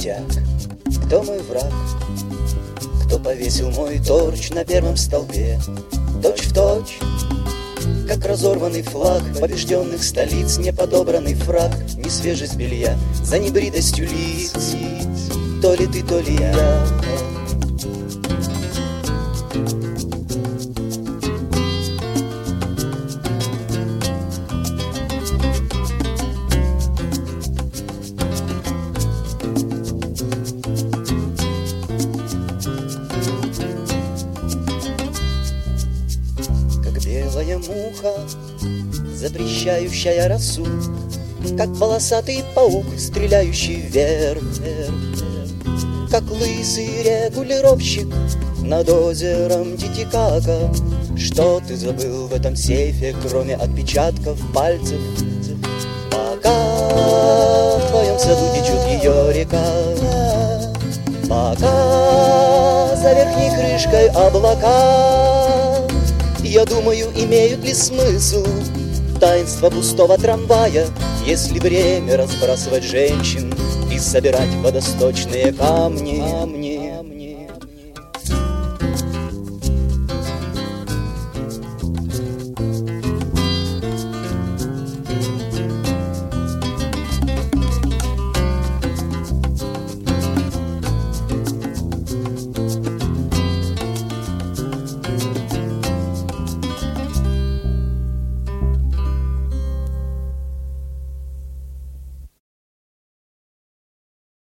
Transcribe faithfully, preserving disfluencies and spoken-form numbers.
пустяк. Кто мой враг? Кто повесил мой торч на первом столбе? Точь в точь, как разорванный флаг побежденных столиц, неподобранный фрак, не свежесть белья, за небритостью лиц. То ли ты, то ли я. Белая муха, запрещающая росу, как полосатый паук, стреляющий вверх, вверх, вверх. Как лысый регулировщик над озером Титикака. Что ты забыл в этом сейфе, кроме отпечатков пальцев? Пока в твоем саду течет ее река, пока за верхней крышкой облака, я думаю, имеют ли смысл таинство пустого трамвая, если время разбрасывать женщин и собирать водосточные камни. камни.